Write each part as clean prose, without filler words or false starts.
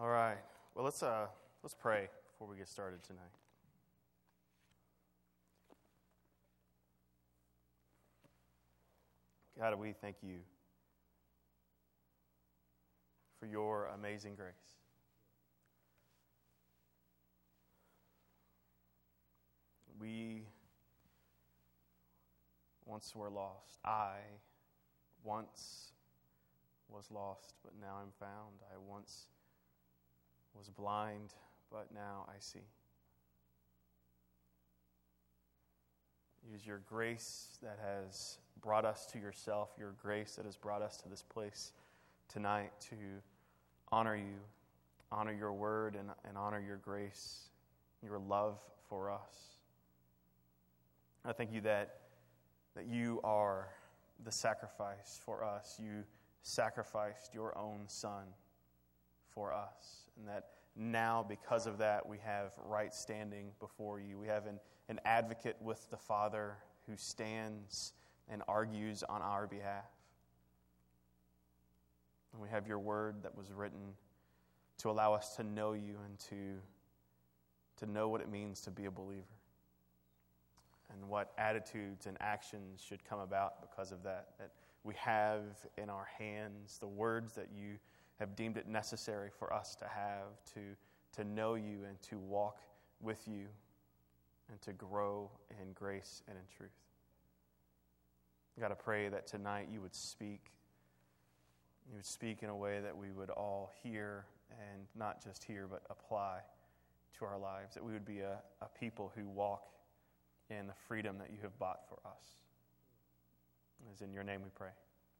All right. Well, let's pray before we get started tonight. God, we thank you for your amazing grace. We once were lost. I once was lost, but now I'm found. I once was blind, but now I see. It is your grace that has brought us to yourself, your grace that has brought us to this place tonight to honor you, honor your word, and honor your grace, your love for us. I thank you that you are the sacrifice for us. You sacrificed your own Son for us, and that now, because of that, we have right standing before you. We have an advocate with the Father who stands and argues on our behalf. And we have your word that was written to allow us to know you and to know what it means to be a believer, and what attitudes and actions should come about because of that we have in our hands the words that you have deemed it necessary for us to have to know you and to walk with you and to grow in grace and in truth. God, I pray that tonight you would speak. You would speak in a way that we would all hear, and not just hear, but apply to our lives. That we would be a people who walk in the freedom that you have bought for us. It is in your name we pray.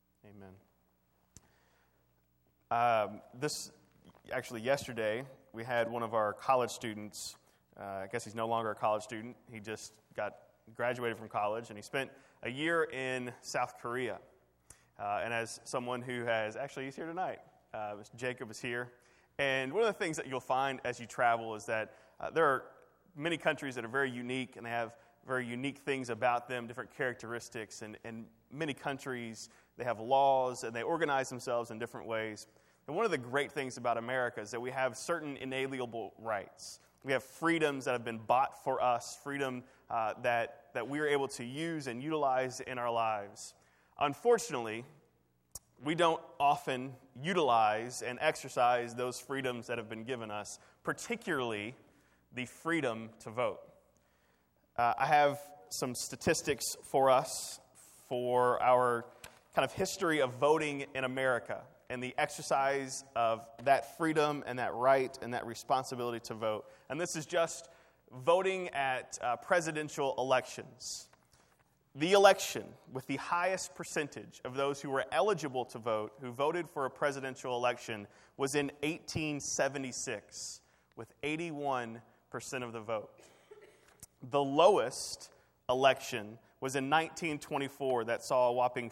Amen. Yesterday, we had one of our college students. I guess he's no longer a college student. He just graduated from college, and he spent a year in South Korea. And as someone who he's here tonight. Jacob is here. And one of the things that you'll find as you travel is that there are many countries that are very unique, and they have very unique things about them, different characteristics. And many countries, they have laws, and they organize themselves in different ways. And one of the great things about America is that we have certain inalienable rights. We have freedoms that have been bought for us, freedom that we are able to use and utilize in our lives. Unfortunately, we don't often utilize and exercise those freedoms that have been given us, particularly the freedom to vote. I have some statistics for us for our kind of history of voting in America and the exercise of that freedom and that right and that responsibility to vote. And this is just voting at presidential elections. The election with the highest percentage of those who were eligible to vote, who voted for a presidential election, was in 1876 with 81% of the vote. The lowest election was in 1924 that saw a whopping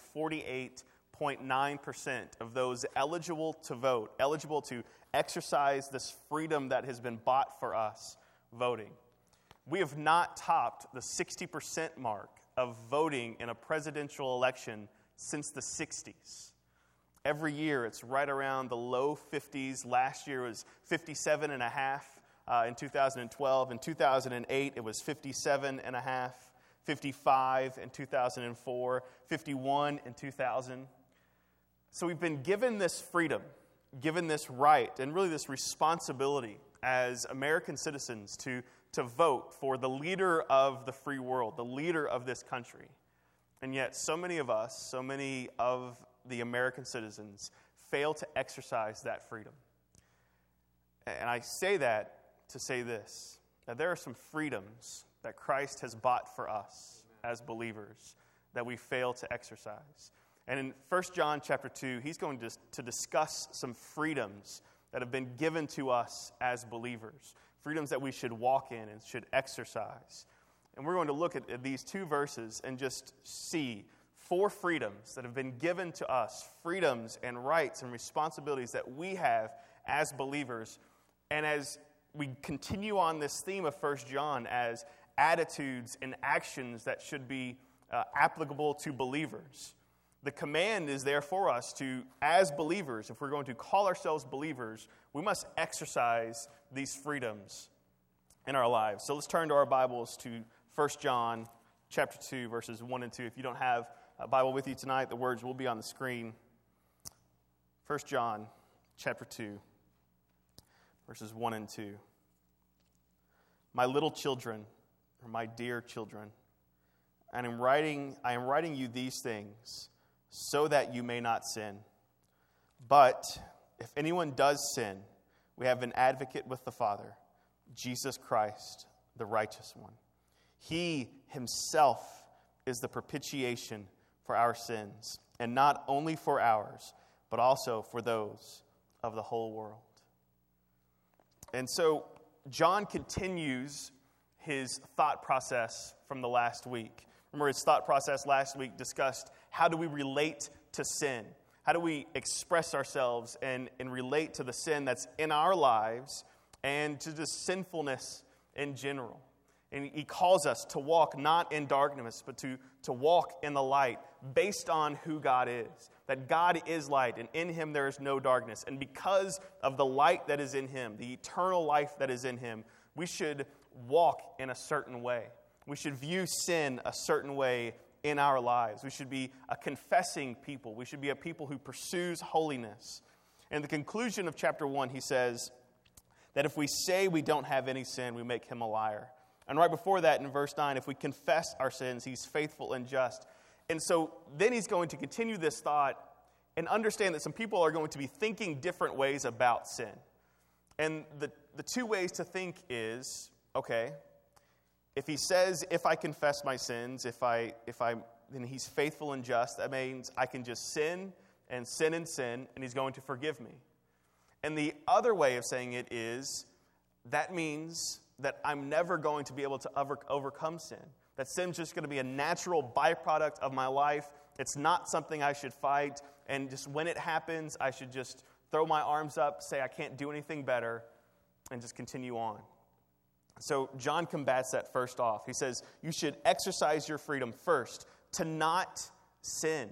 48.9% of those eligible to vote, eligible to exercise this freedom that has been bought for us, voting. We have not topped the 60% mark of voting in a presidential election since the 60s. Every year it's right around the low 50s. Last year was 57.5%. In 2012. In 2008, it was 57.5%, 55 in 2004, 51 in 2000. So we've been given this freedom, given this right, and really this responsibility as American citizens to vote for the leader of the free world, the leader of this country. And yet so many of us, so many of the American citizens fail to exercise that freedom. And I say that to say this, that there are some freedoms that Christ has bought for us as believers that we fail to exercise. And in 1 John chapter 2, he's going to discuss some freedoms that have been given to us as believers, freedoms that we should walk in and should exercise. And we're going to look at these two verses and just see 4 freedoms that have been given to us, freedoms and rights and responsibilities that we have as believers. And as we continue on this theme of 1 John as attitudes and actions that should be applicable to believers, The command is there for us to, as believers, if we're going to call ourselves believers, we must exercise these freedoms in our lives. So let's turn to our Bibles to 1 John chapter 2, verses 1 and 2. If you don't have a Bible with you tonight, the words will be on the screen. 1 John chapter 2, verses 1 and 2. My little children, or my dear children, I am writing you these things so that you may not sin. But if anyone does sin, we have an advocate with the Father, Jesus Christ, the righteous one. He himself is the propitiation for our sins, and not only for ours, but also for those of the whole world. And so John continues his thought process from the last week. Remember, his thought process last week discussed how do we relate to sin? How do we express ourselves and relate to the sin that's in our lives and to just sinfulness in general? And he calls us to walk not in darkness, but to walk in the light based on who God is. That God is light, and in him there is no darkness. And because of the light that is in him, the eternal life that is in him, we should walk in a certain way. We should view sin a certain way in our lives. We should be a confessing people. We should be a people who pursues holiness. And the conclusion of chapter 1, he says that if we say we don't have any sin, we make him a liar. And right before that, in verse 9, if we confess our sins, he's faithful and just. And so then he's going to continue this thought and understand that some people are going to be thinking different ways about sin. And the two ways to think is, okay, if he says, if I confess my sins, then he's faithful and just, that means I can just sin, and he's going to forgive me. And the other way of saying it is, that means that I'm never going to be able to overcome sin. That sin's just going to be a natural byproduct of my life. It's not something I should fight, and just when it happens, I should just throw my arms up, say I can't do anything better, and just continue on. So John combats that first off. He says, you should exercise your freedom first to not sin.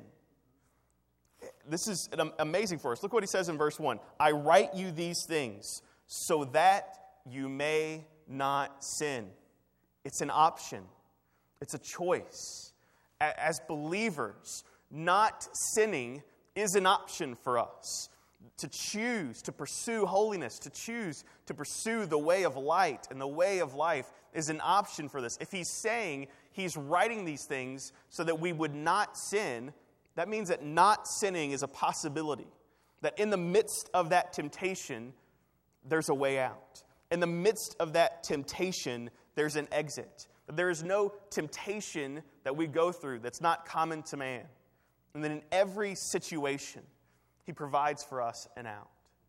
This is amazing for us. Look what he says in verse 1. I write you these things so that you may not sin. It's an option. It's a choice. As believers, not sinning is an option for us. To choose to pursue holiness, to choose to pursue the way of light and the way of life is an option for this. If he's saying he's writing these things so that we would not sin, that means that not sinning is a possibility. That in the midst of that temptation, there's a way out. In the midst of that temptation, there's an exit. There is no temptation that we go through that's not common to man. And then in every situation, he provides for us an out.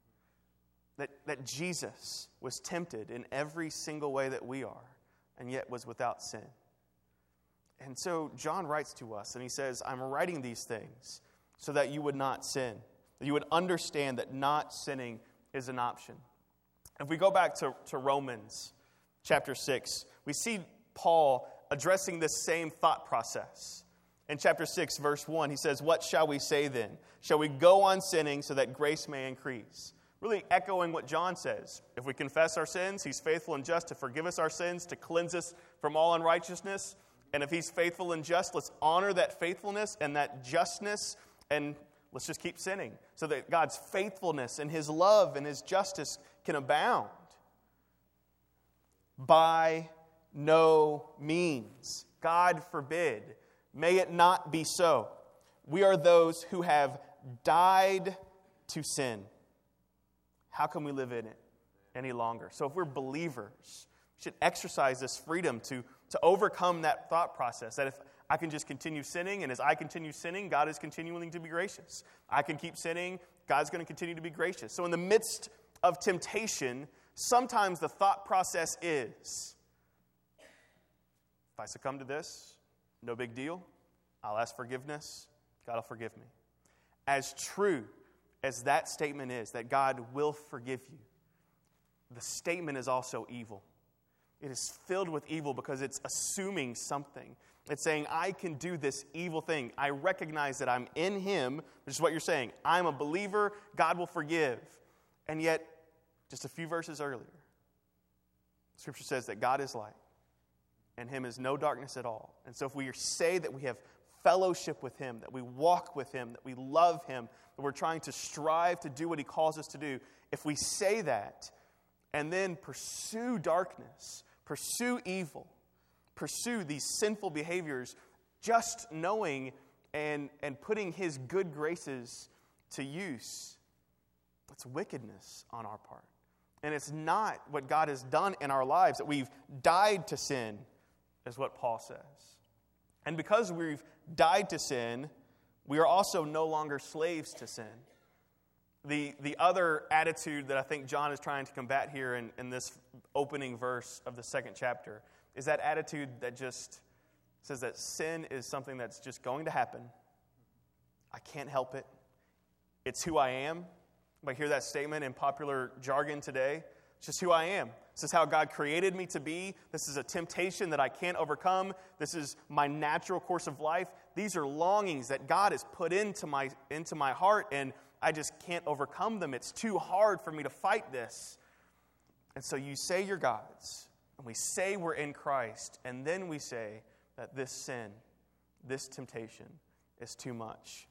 That Jesus was tempted in every single way that we are, and yet was without sin. And so John writes to us, and he says, I'm writing these things so that you would not sin. That you would understand that not sinning is an option. If we go back to Romans chapter 6, we see Paul addressing this same thought process. In chapter 6, verse 1, he says, what shall we say then? Shall we go on sinning so that grace may increase? Really echoing what John says. If we confess our sins, he's faithful and just to forgive us our sins, to cleanse us from all unrighteousness. And if he's faithful and just, let's honor that faithfulness and that justness, and let's just keep sinning so that God's faithfulness and his love and his justice can abound. By no means. God forbid. May it not be so. We are those who have died to sin. How can we live in it any longer? So if we're believers, we should exercise this freedom to overcome that thought process. That if I can just continue sinning, and as I continue sinning, God is continuing to be gracious. I can keep sinning, God's going to continue to be gracious. So in the midst of temptation, sometimes the thought process is, if I succumb to this, no big deal. I'll ask forgiveness. God will forgive me. As true as that statement is, that God will forgive you, the statement is also evil. It is filled with evil because it's assuming something. It's saying, I can do this evil thing. I recognize that I'm in him, which is what you're saying. I'm a believer. God will forgive. And yet, just a few verses earlier, Scripture says that God is light, and him is no darkness at all. And so if we say that we have fellowship with him, that we walk with him, that we love him, that we're trying to strive to do what he calls us to do, if we say that and then pursue darkness, pursue evil, pursue these sinful behaviors, just knowing and putting his good graces to use, it's wickedness on our part. And it's not what God has done in our lives, that we've died to sin, is what Paul says. And because we've died to sin, we are also no longer slaves to sin. The other attitude that I think John is trying to combat here in this opening verse of the second chapter is that attitude that just says that sin is something that's just going to happen. I can't help it. It's who I am. You might hear that statement in popular jargon today. It's just who I am. This is how God created me to be. This is a temptation that I can't overcome. This is my natural course of life. These are longings that God has put into my heart, and I just can't overcome them. It's too hard for me to fight this. And so you say you're God's, and we say we're in Christ, and then we say that this sin, this temptation is too much.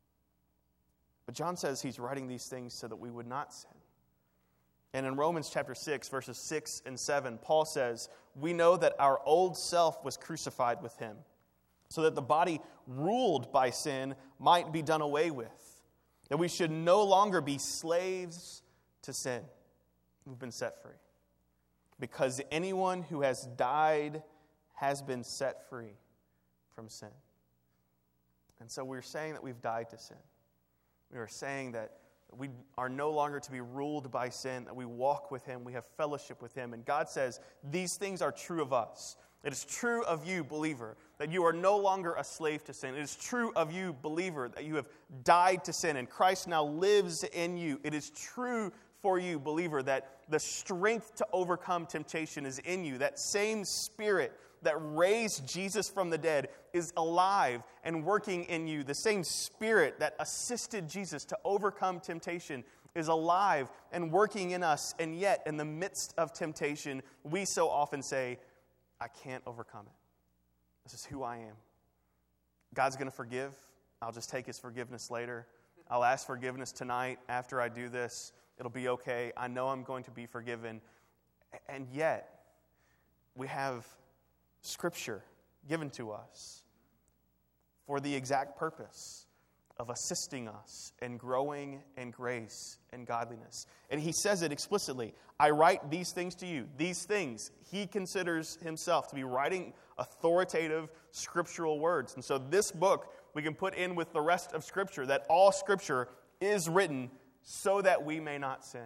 But John says he's writing these things so that we would not sin. And in Romans chapter 6, verses 6 and 7, Paul says, we know that our old self was crucified with him, so that the body ruled by sin might be done away with, that we should no longer be slaves to sin. We've been set free. Because anyone who has died has been set free from sin. And so we're saying that we've died to sin. We are saying that we are no longer to be ruled by sin, that we walk with him, we have fellowship with him. And God says these things are true of us. It is true of you, believer, that you are no longer a slave to sin. It is true of you, believer, that you have died to sin and Christ now lives in you. It is true for you, believer, that the strength to overcome temptation is in you. That same Spirit that raised Jesus from the dead is alive and working in you. The same Spirit that assisted Jesus to overcome temptation is alive and working in us. And yet, in the midst of temptation, we so often say, I can't overcome it. This is who I am. God's going to forgive. I'll just take his forgiveness later. I'll ask forgiveness tonight after I do this. It'll be okay. I know I'm going to be forgiven. And yet, we have Scripture given to us for the exact purpose of assisting us in growing in grace and godliness. And he says it explicitly. I write these things to you. These things, he considers himself to be writing authoritative scriptural words. And so this book we can put in with the rest of Scripture, that all Scripture is written so that we may not sin.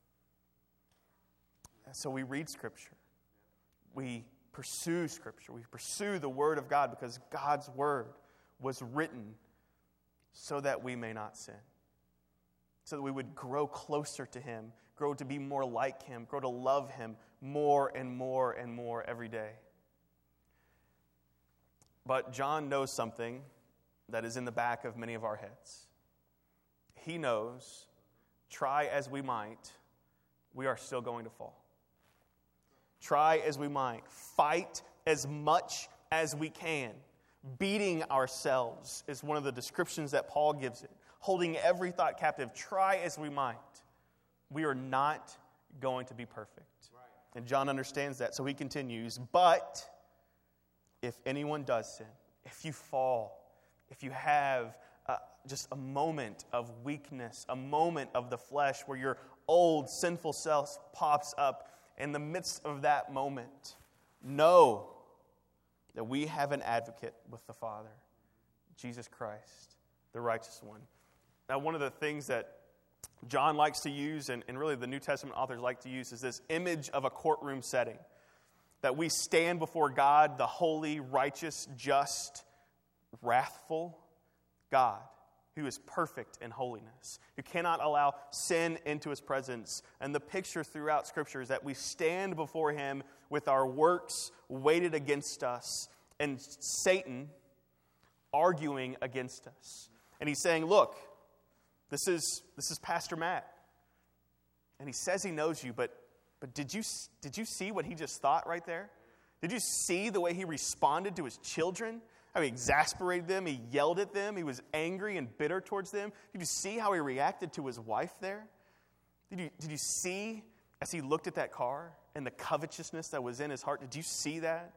And so we read Scripture. We pursue Scripture. We pursue the Word of God because God's Word was written so that we may not sin. So that we would grow closer to him, grow to be more like him, grow to love him more and more and more every day. But John knows something that is in the back of many of our heads. He knows, try as we might, we are still going to fall. Try as we might, fight as much as we can. Beating ourselves is one of the descriptions that Paul gives it. Holding every thought captive, try as we might. We are not going to be perfect. Right. And John understands that, so he continues, but if anyone does sin, if you fall, if you have just a moment of weakness, a moment of the flesh where your old sinful self pops up, in the midst of that moment, know that we have an advocate with the Father, Jesus Christ, the righteous one. Now, one of the things that John likes to use, and really the New Testament authors like to use, is this image of a courtroom setting. That we stand before God, the holy, righteous, just, wrathful God, who is perfect in holiness, who cannot allow sin into his presence. And the picture throughout Scripture is that we stand before him with our works weighted against us, and Satan arguing against us. And he's saying, look, this is Pastor Matt. And he says he knows you, but did you see what he just thought right there? Did you see the way he responded to his children? How he exasperated them, he yelled at them, he was angry and bitter towards them. Did you see how he reacted to his wife there? Did you see as he looked at that car and the covetousness that was in his heart? Did you see that?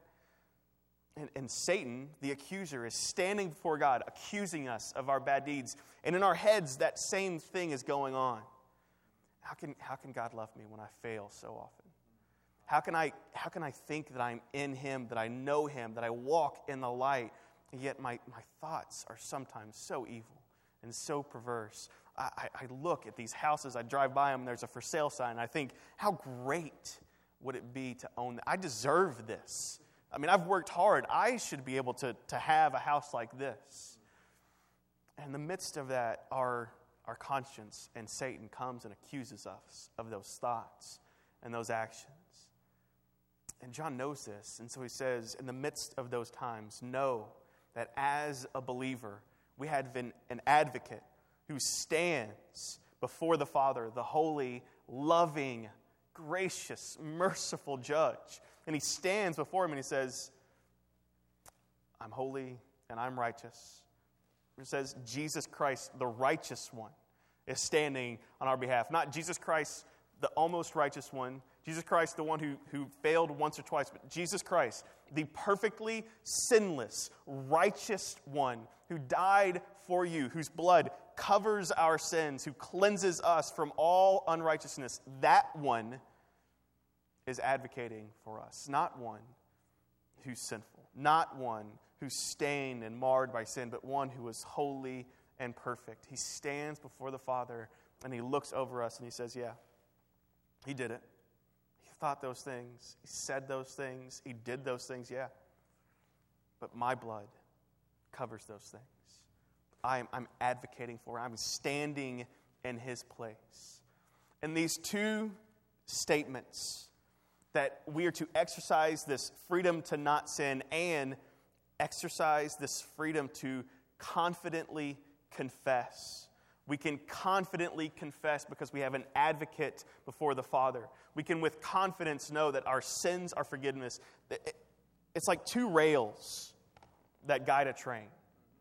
And Satan, the accuser, is standing before God, accusing us of our bad deeds. And in our heads, that same thing is going on. How can God love me when I fail so often? How can I think that I'm in Him, that I know Him, that I walk in the light, and yet my thoughts are sometimes so evil and so perverse? I look at these houses, I drive by them, and there's a for sale sign, and I think, how great would it be to own that? I deserve this. I mean, I've worked hard. I should be able to have a house like this. And in the midst of that, our conscience and Satan comes and accuses us of those thoughts and those actions. And John knows this, and so he says, in the midst of those times, know that as a believer, we have an advocate who stands before the Father, the holy, loving, gracious, merciful judge. And he stands before him and he says, I'm holy and I'm righteous. It says Jesus Christ, the righteous one, is standing on our behalf. Not Jesus Christ, the almost righteous one. Jesus Christ, the one who failed once or twice. But Jesus Christ, the perfectly sinless, righteous one who died for you, whose blood covers our sins, who cleanses us from all unrighteousness. That one is advocating for us. Not one who's sinful. Not one who's stained and marred by sin, but one who is holy and perfect. He stands before the Father and he looks over us and he says, yeah, he did it. He thought those things. He said those things. He did those things, yeah. But my blood covers those things. I'm advocating for. I'm standing in his place. And these two statements, that we are to exercise this freedom to not sin and exercise this freedom to confidently confess. We can confidently confess because we have an advocate before the Father. We can with confidence know that our sins are forgiven us. It's like two rails that guide a train.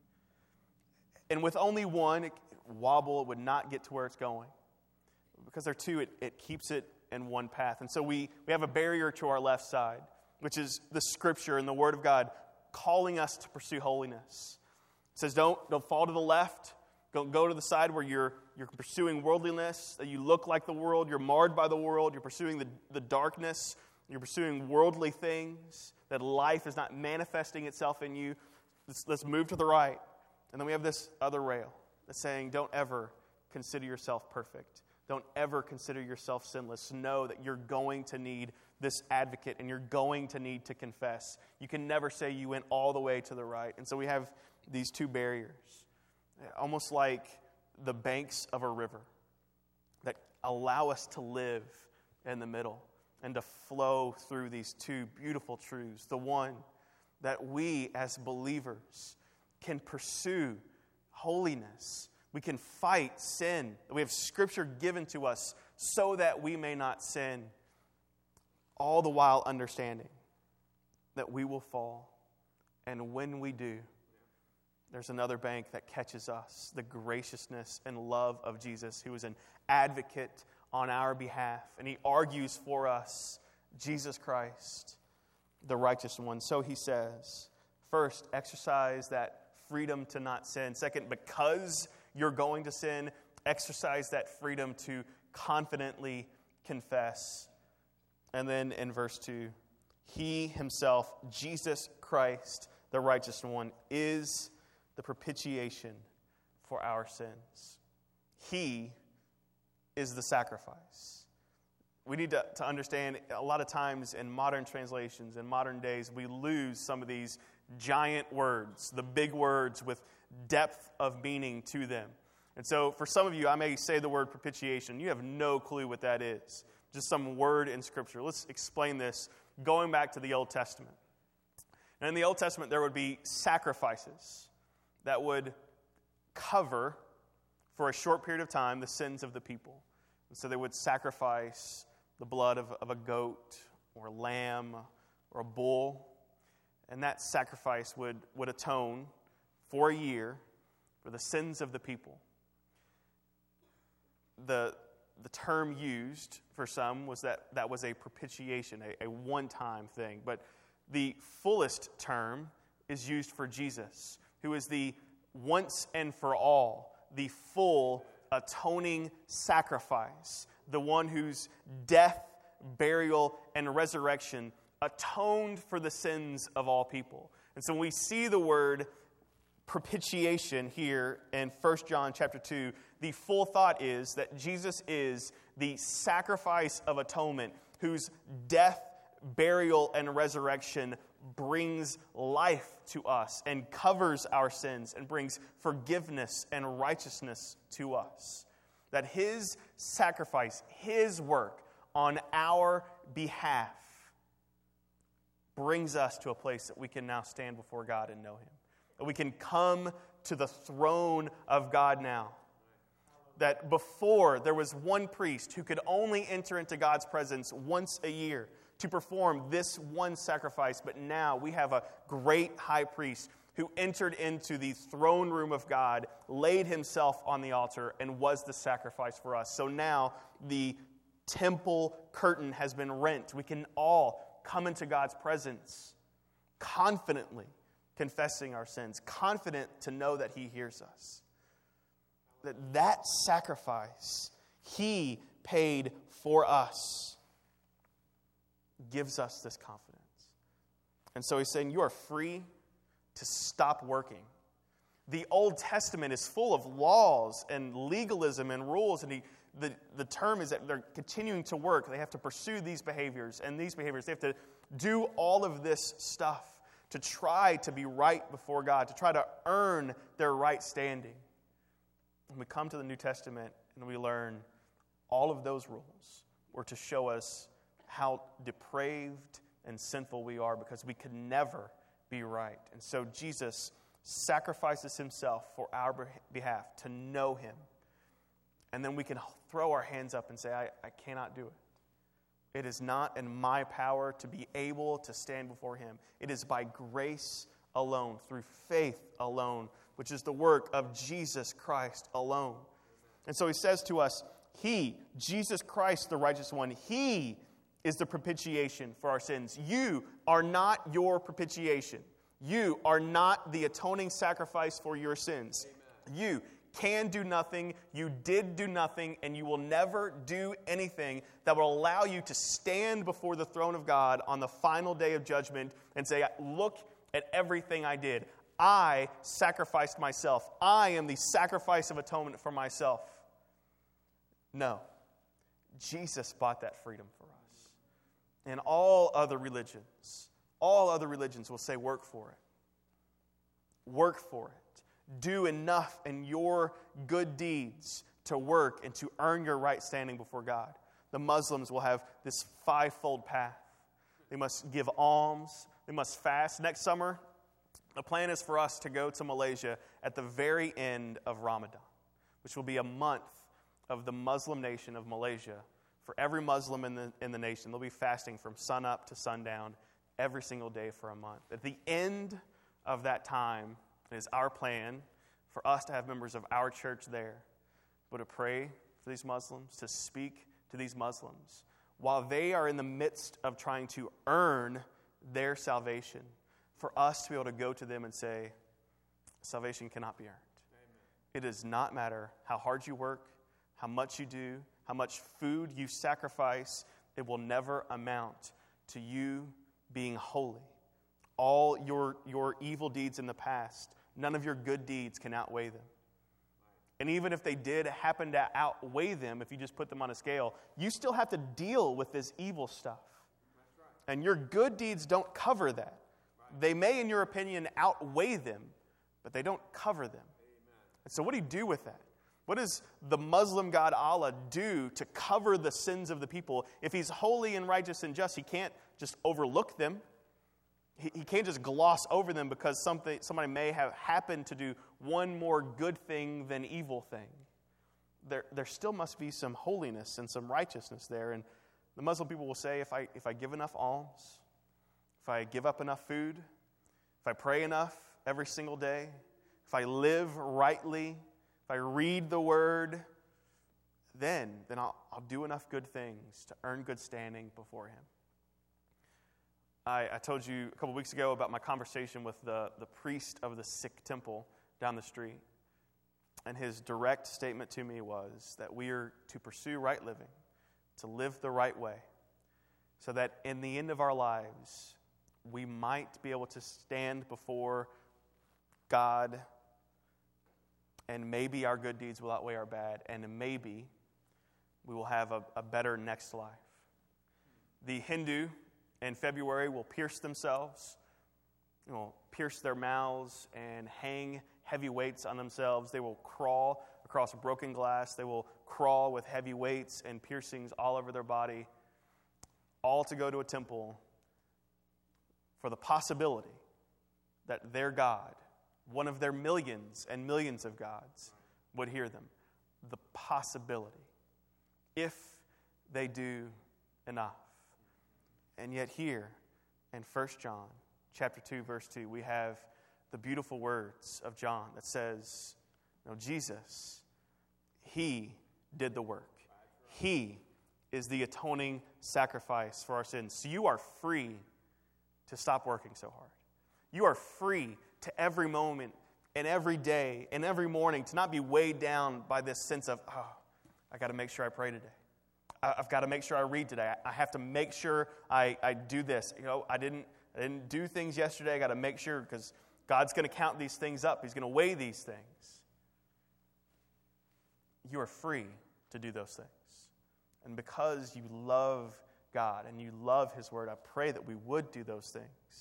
And with only one, it wobble, it would not get to where it's going. Because there are two, it keeps it in one path. And so we have a barrier to our left side, which is the Scripture and the Word of God calling us to pursue holiness. It says don't fall to the left. Don't go to the side where you're pursuing worldliness, that you look like the world, you're marred by the world, you're pursuing the darkness, you're pursuing worldly things, that life is not manifesting itself in you. Let's move to the right. And then we have this other rail that's saying don't ever consider yourself perfect. Don't ever consider yourself sinless. Know that you're going to need this advocate and you're going to need to confess. You can never say you went all the way to the right. And so we have these two barriers, almost like the banks of a river that allow us to live in the middle and to flow through these two beautiful truths. The one, that we as believers can pursue holiness. We can fight sin. We have Scripture given to us so that we may not sin, all the while understanding that we will fall. And when we do, there's another bank that catches us, the graciousness and love of Jesus, who is an advocate on our behalf. And he argues for us, Jesus Christ, the righteous one. So he says, first, exercise that freedom to not sin. Second, because you're going to sin, exercise that freedom to confidently confess. And then in verse 2, he himself, Jesus Christ, the righteous one, is the propitiation for our sins. He is the sacrifice. We need to understand, a lot of times in modern translations, in modern days, we lose some of these giant words, the big words with depth of meaning to them. And so for some of you, I may say the word propitiation. You have no clue what that is. Just some word in Scripture. Let's explain this going back to the Old Testament. And in the Old Testament, there would be sacrifices that would cover, for a short period of time, the sins of the people. And so they would sacrifice the blood of a goat or a lamb or a bull. And that sacrifice would atone for a year for the sins of the people. The term used for some was that was a propitiation, a one-time thing. But the fullest term is used for Jesus, who is the once and for all, the full atoning sacrifice, the one whose death, burial, and resurrection atoned for the sins of all people. And so when we see the word propitiation here in 1 John chapter 2, the full thought is that Jesus is the sacrifice of atonement whose death, burial, and resurrection brings life to us and covers our sins and brings forgiveness and righteousness to us. That his sacrifice, his work on our behalf brings us to a place that we can now stand before God and know him. That we can come to the throne of God now. That before there was one priest who could only enter into God's presence once a year to perform this one sacrifice, but now we have a great high priest who entered into the throne room of God, laid himself on the altar, and was the sacrifice for us. So now the temple curtain has been rent. We can all come into God's presence confidently, confessing our sins, confident to know that he hears us. That sacrifice he paid for us gives us this confidence. And so he's saying you are free to stop working. The Old Testament is full of laws and legalism and rules, and the term is that they're continuing to work. They have to pursue these behaviors and these behaviors. They have to do all of this stuff to try to be right before God, to try to earn their right standing. When we come to the New Testament and we learn all of those rules were to show us how depraved and sinful we are because we could never be right. And so Jesus sacrifices himself for our behalf to know him. And then we can throw our hands up and say, I cannot do it. It is not in my power to be able to stand before him. It is by grace alone, through faith alone, which is the work of Jesus Christ alone. And so he says to us, he, Jesus Christ, the righteous one, he is the propitiation for our sins. You are not your propitiation. You are not the atoning sacrifice for your sins. Amen. You can do nothing, you did do nothing, and you will never do anything that will allow you to stand before the throne of God on the final day of judgment and say, look at everything I did. I sacrificed myself. I am the sacrifice of atonement for myself. No. Jesus bought that freedom for us. And all other religions will say, work for it. Work for it. Do enough in your good deeds to work and to earn your right standing before God. The Muslims will have this fivefold path. They must give alms. They must fast. Next summer, the plan is for us to go to Malaysia at the very end of Ramadan, which will be a month of the Muslim nation of Malaysia. For every Muslim in the nation, they'll be fasting from sunup to sundown every single day for a month. At the end of that time, it is our plan for us to have members of our church there, but to pray for these Muslims, to speak to these Muslims, while they are in the midst of trying to earn their salvation, for us to be able to go to them and say, salvation cannot be earned. Amen. It does not matter how hard you work, how much you do, how much food you sacrifice, it will never amount to you being holy. All your evil deeds in the past, none of your good deeds can outweigh them. And even if they did happen to outweigh them, if you just put them on a scale, you still have to deal with this evil stuff. And your good deeds don't cover that. They may, in your opinion, outweigh them, but they don't cover them. And so what do you do with that? What does the Muslim God Allah do to cover the sins of the people? If he's holy and righteous and just, he can't just overlook them. He can't just gloss over them because somebody may have happened to do one more good thing than evil thing. There still must be some holiness and some righteousness there. And the Muslim people will say, if I give enough alms, if I give up enough food, if I pray enough every single day, if I live rightly, if I read the Word, then I'll do enough good things to earn good standing before Him. I told you a couple weeks ago about my conversation with the priest of the Sikh temple down the street. And his direct statement to me was that we are to pursue right living, to live the right way, so that in the end of our lives, we might be able to stand before God, and maybe our good deeds will outweigh our bad, and maybe we will have a better next life. The Hindu in February will pierce themselves, pierce their mouths and hang heavy weights on themselves. They will crawl across broken glass. They will crawl with heavy weights and piercings all over their body, all to go to a temple for the possibility that their God, one of their millions and millions of gods, would hear them. The possibility, if they do enough. And yet here in 1 John chapter 2, verse 2, we have the beautiful words of John that says, Jesus, He did the work. He is the atoning sacrifice for our sins. So you are free to stop working so hard. You are free to every moment and every day and every morning to not be weighed down by this sense of, I got to make sure I pray today. I've got to make sure I read today. I have to make sure I do this. I didn't do things yesterday. I got to make sure because God's going to count these things up. He's going to weigh these things. You are free to do those things. And because you love God and you love His Word, I pray that we would do those things.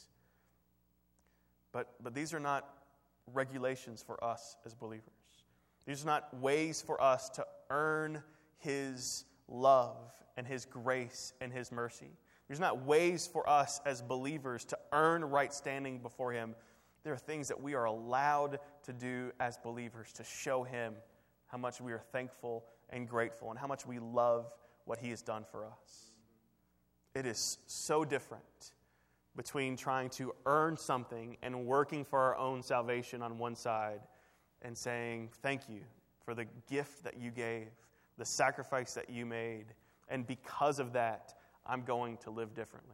But these are not regulations for us as believers. These are not ways for us to earn His love and His grace and His mercy. There's not ways for us as believers to earn right standing before Him. There are things that we are allowed to do as believers to show Him how much we are thankful and grateful and how much we love what He has done for us. It is so different between trying to earn something and working for our own salvation on one side and saying, thank you for the gift that you gave, the sacrifice that you made, and because of that, I'm going to live differently.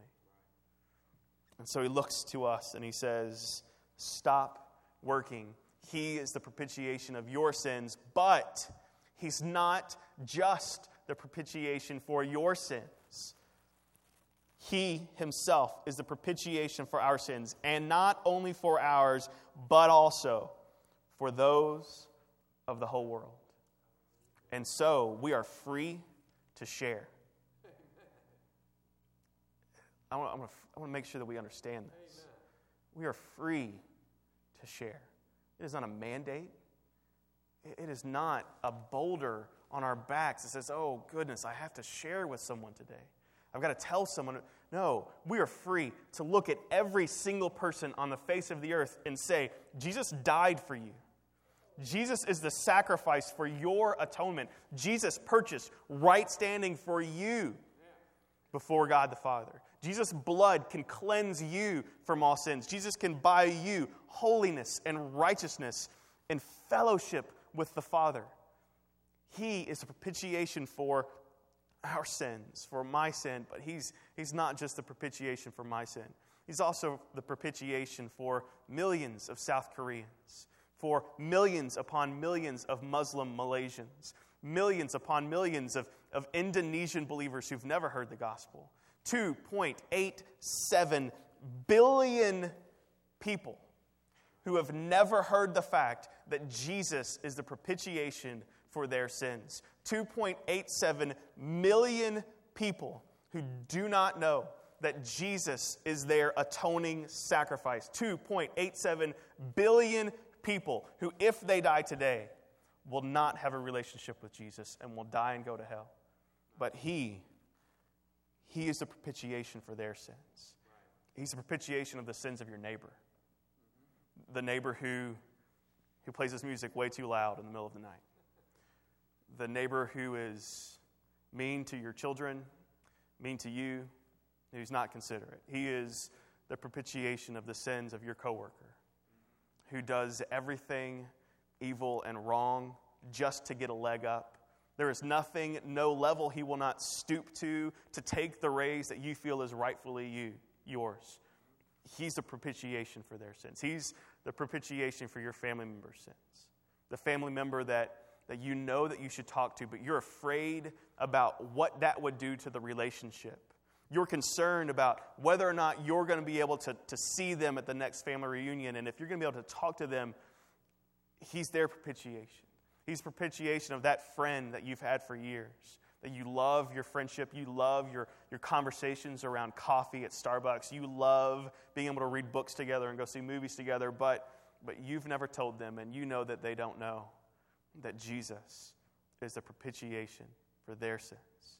And so He looks to us and He says, stop working. He is the propitiation of your sins, but He's not just the propitiation for your sins. He Himself is the propitiation for our sins, and not only for ours, but also for those of the whole world. And so we are free to share. I want to make sure that we understand this. Amen. We are free to share. It is not a mandate. It is not a boulder on our backs that says, oh, goodness, I have to share with someone today. I've got to tell someone. No, we are free to look at every single person on the face of the earth and say, Jesus died for you. Jesus is the sacrifice for your atonement. Jesus purchased right standing for you before God the Father. Jesus' blood can cleanse you from all sins. Jesus can buy you holiness and righteousness and fellowship with the Father. He is a propitiation for our sins, for my sin, but He's not just the propitiation for my sin. He's also the propitiation for millions of South Koreans, for millions upon millions of Muslim Malaysians, millions upon millions of Indonesian believers who've never heard the gospel. 2.87 billion people who have never heard the fact that Jesus is the propitiation for their sins. 2.87 million people who do not know that Jesus is their atoning sacrifice. 2.87 billion people who, if they die today, will not have a relationship with Jesus and will die and go to hell. But He is the propitiation for their sins. He's the propitiation of the sins of your neighbor. The neighbor who plays his music way too loud in the middle of the night. The neighbor who is mean to your children, mean to you, who's not considerate. He is the propitiation of the sins of your coworker, who does everything evil and wrong just to get a leg up. There is nothing, no level he will not stoop to take the raise that you feel is rightfully yours. He's the propitiation for their sins. He's the propitiation for your family member's sins. The family member that you know that you should talk to, but you're afraid about what that would do to the relationship. You're concerned about whether or not you're going to be able to see them at the next family reunion, and if you're going to be able to talk to them, he's their propitiation. He's propitiation of that friend that you've had for years, that you love your friendship, you love your conversations around coffee at Starbucks, you love being able to read books together and go see movies together, but you've never told them, and you know that they don't know that Jesus is the propitiation for their sins.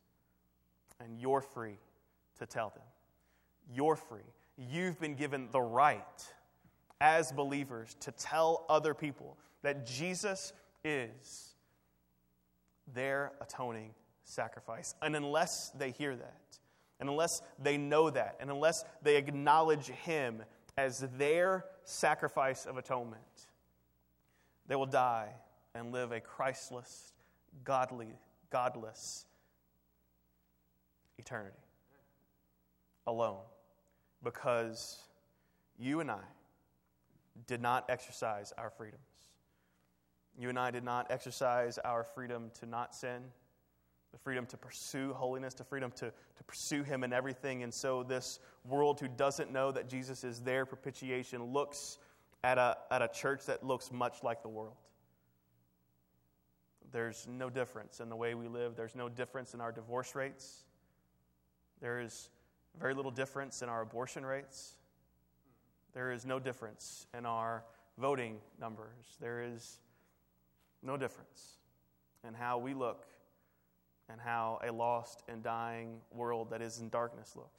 And you're free to tell them. You're free. You've been given the right as believers to tell other people that Jesus is their atoning sacrifice. And unless they hear that, and unless they know that, and unless they acknowledge him as their sacrifice of atonement, they will die and live a Christless, godless eternity. Alone. Because you and I did not exercise our freedoms. You and I did not exercise our freedom to not sin, the freedom to pursue holiness, the freedom to pursue him in everything. And so this world who doesn't know that Jesus is their propitiation looks at a church that looks much like the world. There's no difference in the way we live. There's no difference in our divorce rates. There is very little difference in our abortion rates. There is no difference in our voting numbers. There is no difference in how we look and how a lost and dying world that is in darkness looks.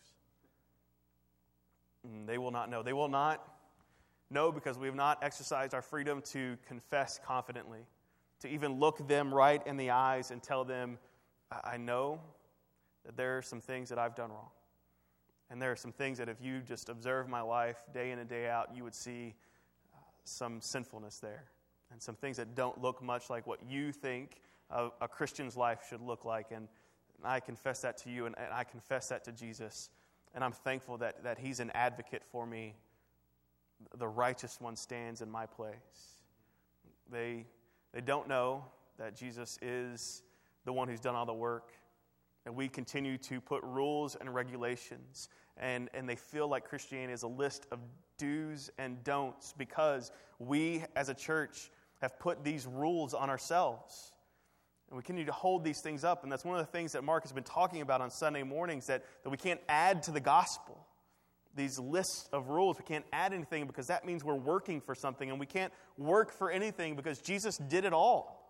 And they will not know. They will not know because we have not exercised our freedom to confess confidently, to even look them right in the eyes and tell them, I know that there are some things that I've done wrong. And there are some things that if you just observe my life day in and day out, you would see some sinfulness there. And some things that don't look much like what you think a Christian's life should look like. And I confess that to you, and I confess that to Jesus. And I'm thankful that he's an advocate for me. The righteous one stands in my place. They don't know that Jesus is the one who's done all the work. And we continue to put rules and regulations. And they feel like Christianity is a list of do's and don'ts because we as a church have put these rules on ourselves. And we continue to hold these things up. And that's one of the things that Mark has been talking about on Sunday mornings, that we can't add to the gospel. These lists of rules, we can't add anything because that means we're working for something. And we can't work for anything because Jesus did it all.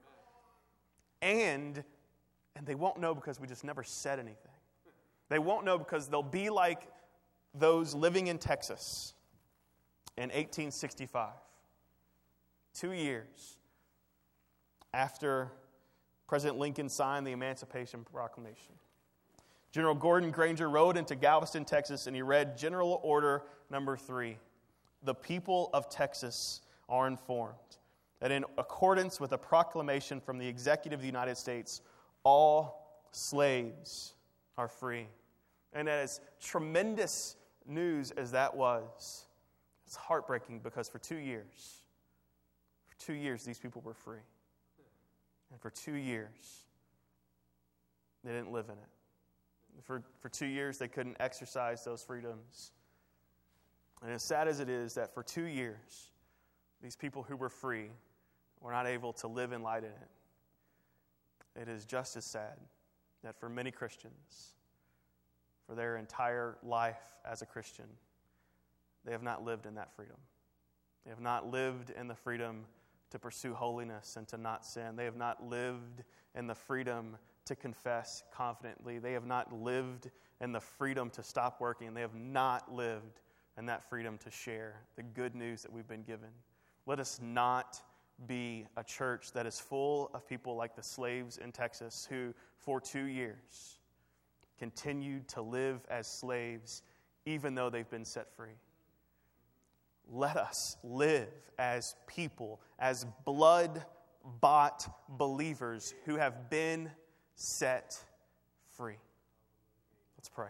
And they won't know because we just never said anything. They won't know because they'll be like those living in Texas in 1865. 2 years after President Lincoln signed the Emancipation Proclamation. General Gordon Granger rode into Galveston, Texas, and he read General Order Number 3. The people of Texas are informed that in accordance with a proclamation from the Executive of the United States, all slaves are free. And as tremendous news as that was, it's heartbreaking because for 2 years, these people were free. And for 2 years, they didn't live in it. For 2 years, they couldn't exercise those freedoms. And as sad as it is that for 2 years, these people who were free were not able to live in light in it, it is just as sad that for many Christians, for their entire life as a Christian, they have not lived in that freedom. They have not lived in the freedom to pursue holiness and to not sin. They have not lived in the freedom to confess confidently. They have not lived in the freedom to stop working. They have not lived in that freedom to share the good news that we've been given. Let us not be a church that is full of people like the slaves in Texas who, for 2 years, continued to live as slaves even though they've been set free. Let us live as people, as blood-bought believers who have been set free. Let's pray.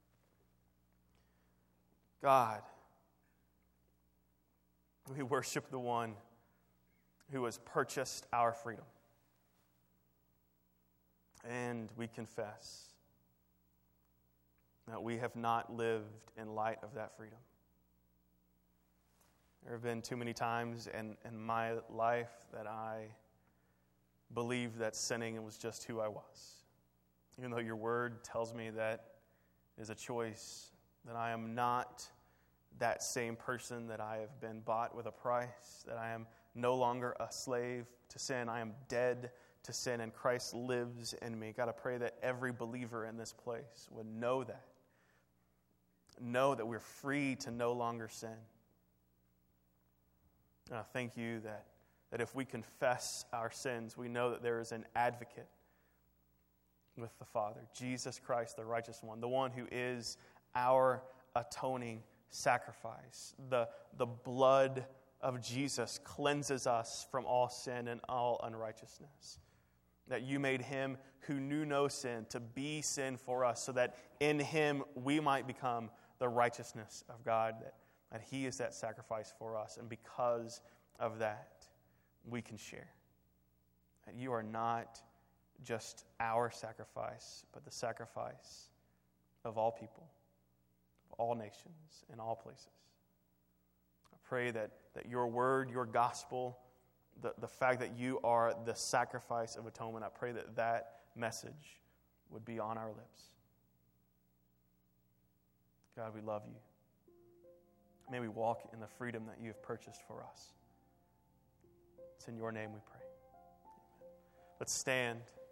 God, we worship the one who has purchased our freedom. And we confess that we have not lived in light of that freedom. There have been too many times in my life that I believed that sinning was just who I was. Even though your word tells me that is a choice, that I am not that same person, that I have been bought with a price, that I am no longer a slave to sin. I am dead to sin, and Christ lives in me. God, I pray that every believer in this place would know that. Know that we're free to no longer sin. And I thank you that if we confess our sins, we know that there is an advocate with the Father, Jesus Christ, the righteous one, the one who is our atoning sacrifice. The blood of Jesus cleanses us from all sin and all unrighteousness. That you made him who knew no sin to be sin for us, so that in him we might become the righteousness of God, that he is that sacrifice for us. And because of that, we can share. That you are not just our sacrifice, but the sacrifice of all people, of all nations, in all places. I pray that your word, your gospel, the fact that you are the sacrifice of atonement, I pray that message would be on our lips. God, we love you. May we walk in the freedom that you have purchased for us. It's in your name we pray. Let's stand.